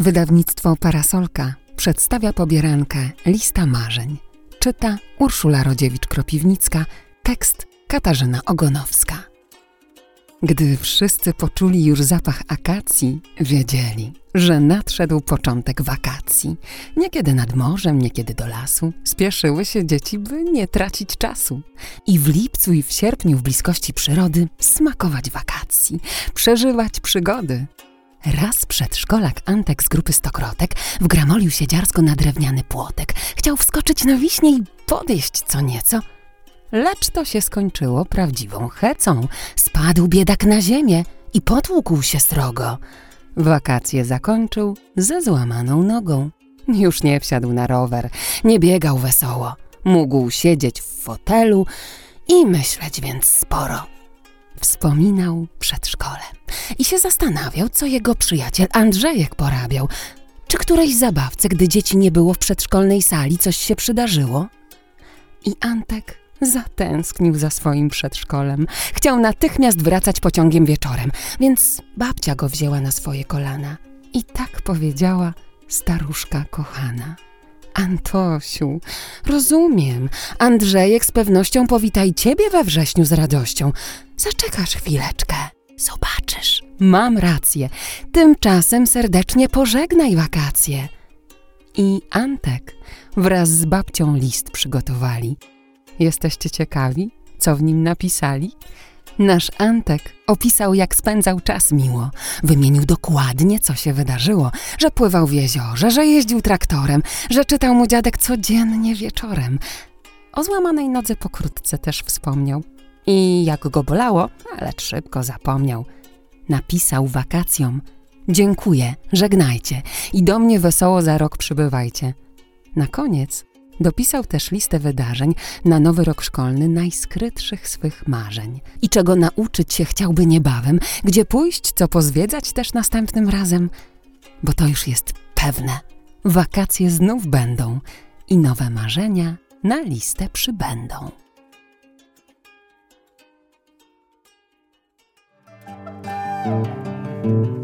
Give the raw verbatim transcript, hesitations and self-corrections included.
Wydawnictwo Parasolka przedstawia pobierankę Lista marzeń. Czyta Urszula Rodziewicz-Kropiwnicka, tekst Katarzyna Ogonowska. Gdy wszyscy poczuli już zapach akacji, wiedzieli, że nadszedł początek wakacji. Niekiedy nad morzem, niekiedy do lasu spieszyły się dzieci, by nie tracić czasu. I w lipcu i w sierpniu w bliskości przyrody smakować wakacji, przeżywać przygody. Raz przedszkolak Antek z grupy Stokrotek wgramolił się dziarsko na drewniany płotek. Chciał wskoczyć na wiśnie i podjeść co nieco. Lecz to się skończyło prawdziwą hecą. Spadł biedak na ziemię i potłukł się srogo. Wakacje zakończył ze złamaną nogą. Już nie wsiadł na rower, nie biegał wesoło. Mógł siedzieć w fotelu i myśleć więc sporo. Wspominał przedszkole i się zastanawiał, co jego przyjaciel Andrzejek porabiał. Czy którejś zabawce, gdy dzieci nie było w przedszkolnej sali, coś się przydarzyło? I Antek zatęsknił za swoim przedszkolem. Chciał natychmiast wracać pociągiem wieczorem, więc babcia go wzięła na swoje kolana i tak powiedziała staruszka kochana. Antosiu, rozumiem, Andrzejek z pewnością powita i ciebie we wrześniu z radością. Zaczekasz chwileczkę, zobaczysz, mam rację. Tymczasem serdecznie pożegnaj wakacje. I Antek wraz z babcią list przygotowali. Jesteście ciekawi, co w nim napisali? Nasz Antek opisał, jak spędzał czas miło. Wymienił dokładnie, co się wydarzyło. Że pływał w jeziorze, że jeździł traktorem, że czytał mu dziadek codziennie wieczorem. O złamanej nodze pokrótce też wspomniał. I jak go bolało, ale szybko zapomniał. Napisał wakacjom: dziękuję, żegnajcie i do mnie wesoło za rok przybywajcie. Na koniec dopisał też listę wydarzeń na nowy rok szkolny najskrytszych swych marzeń. I czego nauczyć się chciałby niebawem, gdzie pójść, co pozwiedzać też następnym razem. Bo to już jest pewne, wakacje znów będą i nowe marzenia na listę przybędą. Thank you.